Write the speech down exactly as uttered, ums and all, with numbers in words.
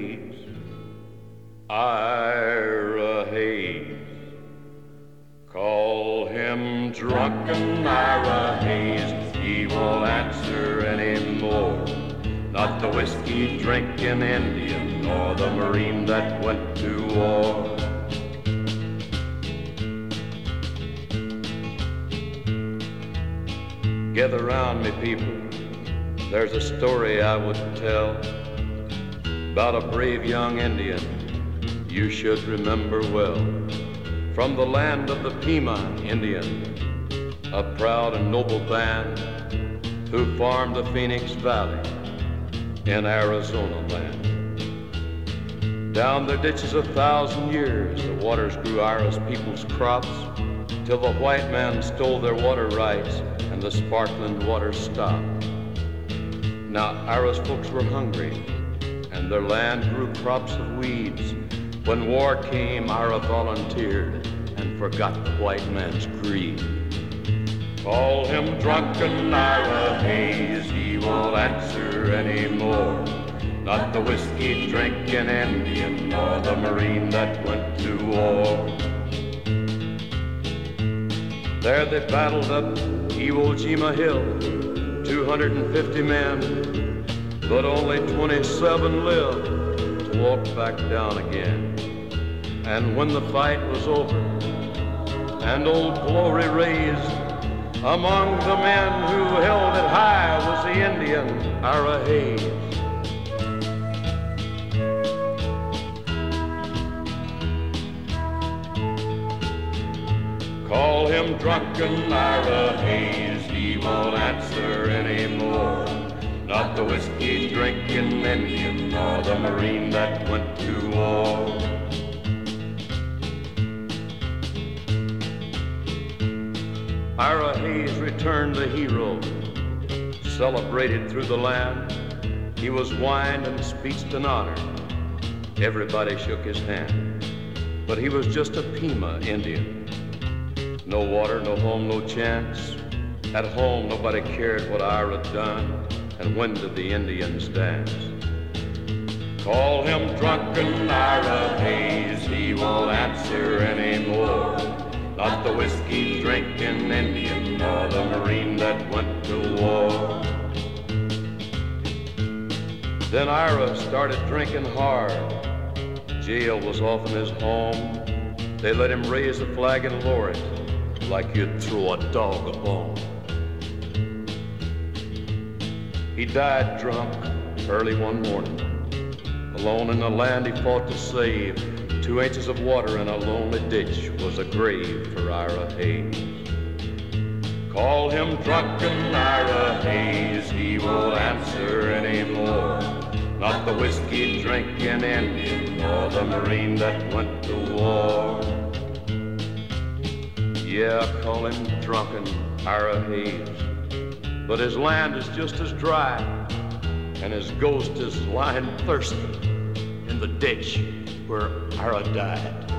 Hayes, Ira Hayes. Call him drunken Ira Hayes, he won't answer anymore. Not the whiskey drinking Indian, nor the Marine that went to war. Gather round me, people, there's a story I would tell about a brave young Indian you should remember well. From the land of the Pima Indian, a proud and noble band who farmed the Phoenix Valley in Arizona land. Down their ditches a thousand years, the waters grew Ira's people's crops, till the white man stole their water rights and the sparkling water stopped. Now Ira's folks were hungry, and their land grew crops of weeds. When war came, Ira volunteered and forgot the white man's greed. Call him drunken Ira Hayes, he won't answer anymore. Not the whiskey drinking Indian, nor the Marine that went to war. There they battled up Iwo Jima Hill, two hundred fifty men, but only twenty-seven lived to walk back down again. And when the fight was over and Old Glory raised, among the men who held it high was the Indian Ira Hayes. Call him drunken Ira Hayes, he won't answer anymore. Not the whiskey drinking Indian, nor the Marine that went to war. Ira Hayes returned the hero, celebrated through the land. He was wined and speeched and honored. Everybody shook his hand, but he was just a Pima Indian. No water, no home, no chance. At home, nobody cared what Ira done, and when did the Indians dance? Call him drunken Ira Hayes, he won't answer anymore. Not the whiskey drinking Indian, nor the Marine that went to war. Then Ira started drinking hard. Jail was often his home. They let him raise the flag and lower it like you'd throw a dog a bone. He died drunk early one morning. Alone in the land he fought to save, two inches of water in a lonely ditch was a grave for Ira Hayes. Call him drunken Ira Hayes, he won't answer anymore. Not the whiskey drinking Indian, nor the Marine that went to war. Yeah, call him drunken Ira Hayes, but his land is just as dry, and his ghost is lying thirsty in the ditch where Ira died.